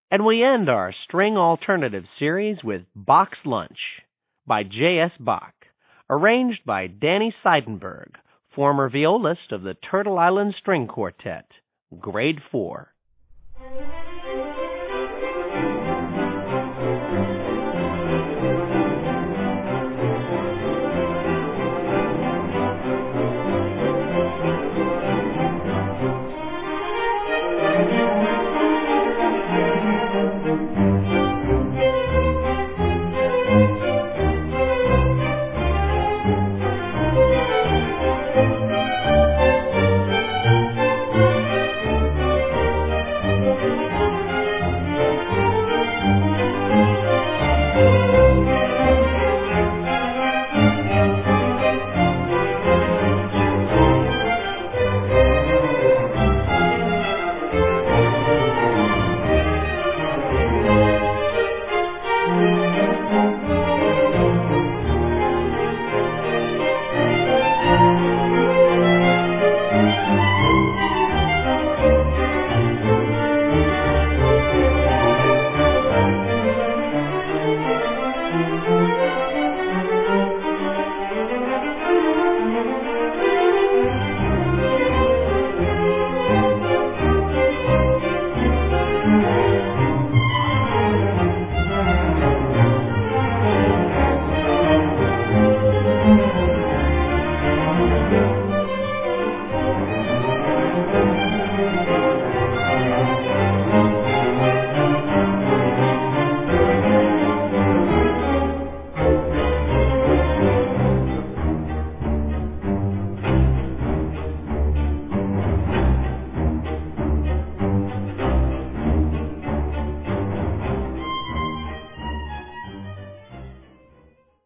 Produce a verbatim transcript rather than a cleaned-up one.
And we end our string alternative series with Bach's Lunch by J S. Bach, arranged by Danny Seidenberg, former violist of the Turtle Island String Quartet, Grade four.